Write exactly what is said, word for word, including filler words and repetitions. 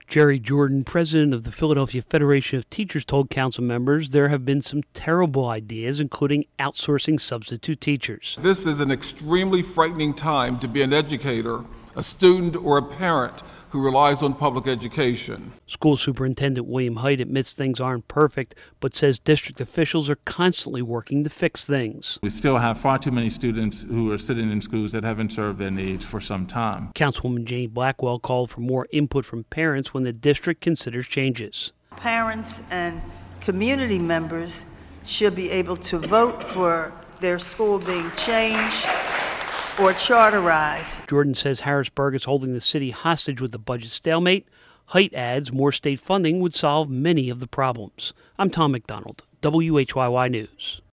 Jerry Jordan, president of the Philadelphia Federation of Teachers, told council members there have been some terrible ideas, including outsourcing substitute teachers. This is an extremely frightening time to be an educator, a student, or a parent who relies on public education. School Superintendent William Hite admits things aren't perfect, but says district officials are constantly working to fix things. We still have far too many students who are sitting in schools that haven't served their needs for some time. Councilwoman Jane Blackwell called for more input from parents when the district considers changes. Parents and community members should be able to vote for their school being changed or charterized. Jordan says Harrisburg is holding the city hostage with the budget stalemate. Hite adds more state funding would solve many of the problems. I'm Tom McDonald, W H Y Y News.